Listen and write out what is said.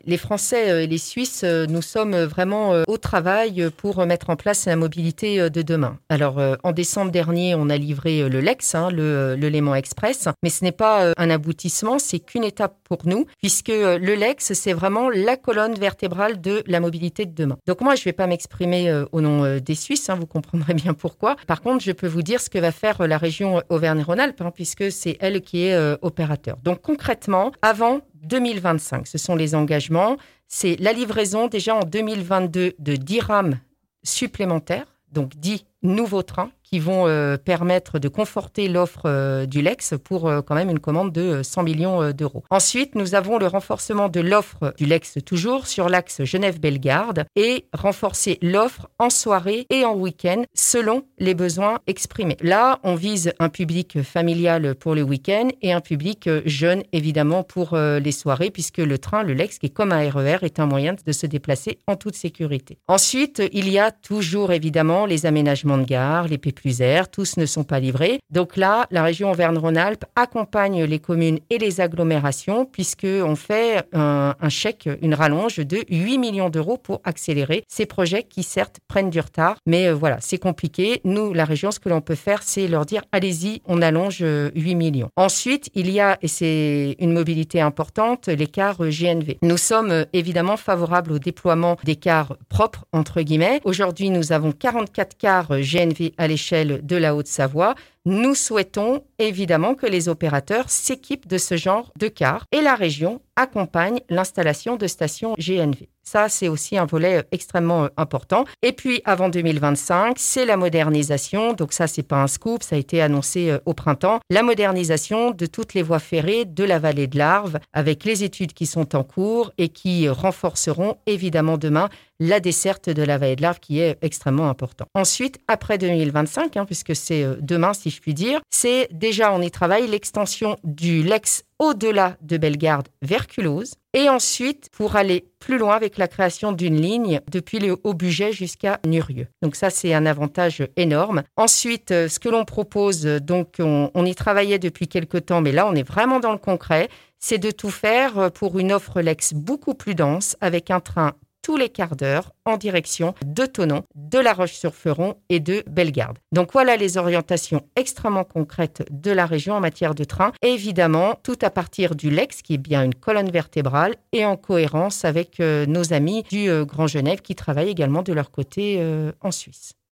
Les Français et les Suisses, nous sommes vraiment au travail pour mettre en place la mobilité de demain. Alors, en décembre dernier, on a livré le LEX, le Léman Express, mais ce n'est pas un aboutissement, c'est qu'une étape pour nous, puisque le LEX, c'est vraiment la colonne vertébrale de la mobilité de demain. Donc moi, je ne vais pas m'exprimer au nom des Suisses, vous comprendrez bien pourquoi. Par contre, je peux vous dire ce que va faire la région Auvergne-Rhône-Alpes, puisque c'est elle qui est opérateur. Donc concrètement, avant 2025, ce sont les engagements. C'est la livraison déjà en 2022 de 10 rames supplémentaires, donc 10 nouveaux trains qui vont permettre de conforter l'offre du LEX pour quand même une commande de 100 millions d'euros. Ensuite, nous avons le renforcement de l'offre du LEX toujours sur l'axe Genève-Bellegarde et renforcer l'offre en soirée et en week-end selon les besoins exprimés. Là, on vise un public familial pour le week-end et un public jeune évidemment pour les soirées puisque le train, le LEX, qui est comme un RER, est un moyen de se déplacer en toute sécurité. Ensuite, il y a toujours évidemment les aménagements de gare, les P+R, tous ne sont pas livrés. Donc là, la région Auvergne-Rhône-Alpes accompagne les communes et les agglomérations puisqu'on fait un chèque, une rallonge de 8 millions d'euros pour accélérer ces projets qui certes prennent du retard. Mais voilà, c'est compliqué. Nous, la région, ce que l'on peut faire, c'est leur dire allez-y, on allonge 8 millions. Ensuite, il y a, et c'est une mobilité importante, les cars GNV. Nous sommes évidemment favorables au déploiement des cars propres, entre guillemets. Aujourd'hui, nous avons 44 cars GNV à l'échelle de la Haute-Savoie. Nous souhaitons évidemment que les opérateurs s'équipent de ce genre de cars et la région accompagne l'installation de stations GNV. Ça, c'est aussi un volet extrêmement important. Et puis, avant 2025, c'est la modernisation. Donc ça, c'est pas un scoop, ça a été annoncé au printemps. La modernisation de toutes les voies ferrées de la vallée de l'Arve avec les études qui sont en cours et qui renforceront évidemment demain la desserte de la vallée de l'Arve qui est extrêmement important. Ensuite, après 2025, puisque c'est demain, si je puis dire, c'est déjà, on y travaille, l'extension du LEX au-delà de Bellegarde vers Culose. Et ensuite, pour aller plus loin avec la création d'une ligne depuis le Haut-Bugey jusqu'à Nurieux. Donc ça, c'est un avantage énorme. Ensuite, ce que l'on propose, donc on y travaillait depuis quelques temps, mais là, on est vraiment dans le concret, c'est de tout faire pour une offre LEX beaucoup plus dense avec un train tous les quarts d'heure en direction de Thonon, de La Roche-sur-Foron et de Bellegarde. Donc voilà les orientations extrêmement concrètes de la région en matière de train. Et évidemment, tout à partir du LEX, qui est bien une colonne vertébrale, et en cohérence avec nos amis du Grand Genève qui travaillent également de leur côté en Suisse.